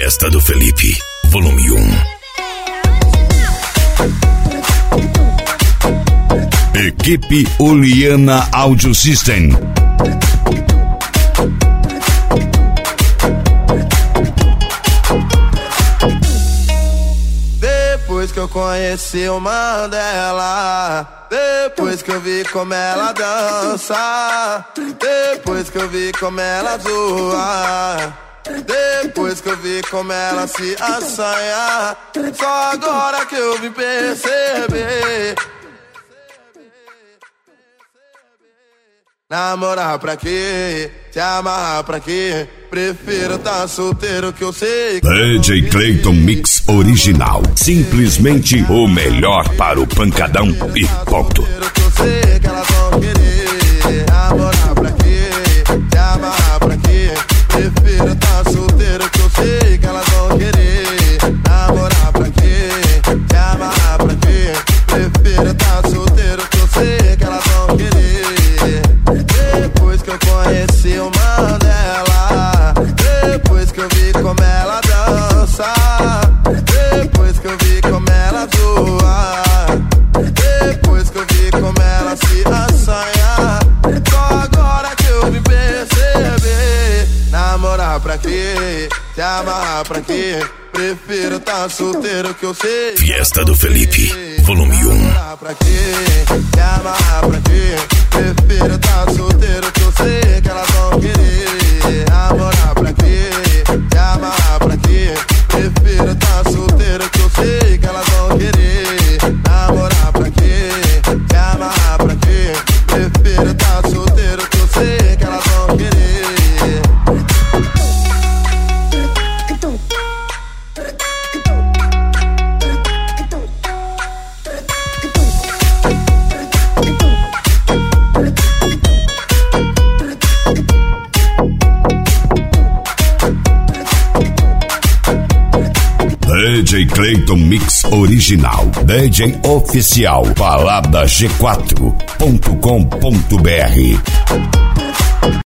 Fiesta do Felipe, volume 1. Equipe Oliana Audio System. Depois que eu conheci o Mandela, depois que eu vi como ela dança, depois que eu vi como ela zoa, depois que eu vi como ela se assanha, só agora que eu vim perceber. Namorar pra quê? Se amarrar pra quê? Prefiro tá solteiro que eu sei que DJ Clayton Mix Original. Simplesmente o melhor para o pancadão e ponto. Eu sei que elas vão querer. Namorar pra quê? Se amarrar pra quê? Prefiro tá solteiro que eu sei que elas vão querer. Namorar pra quê? Se amarrar pra quê? Prefiro tá solteiro que eu sei que elas vão querer. Depois que eu conheci o Mandela, depois que eu vi como ela dança, depois que eu vi como ela zoa, depois que eu vi como ela se assanha, só agora que eu vim perceber. Namorar pra quê? Se amarrar pra quê? Prefiro tá solteiro que eu sei. Fiesta do Felipe, volume 1. Namorar pra quê? Se amarrar pra quê? Prefiro tá solteiro que eu sei que elas vão querer. Namorar pra quê? Se amarrar pra quê? Prefiro tá solteiro que eu sei que elas vão querer. Namorar pra quê? Se amarrar pra quê? Prefiro tá solteiro que eu sei que elas vão querer. DJ Clayton Mix Original. DJ oficial. Balada G4.com.br.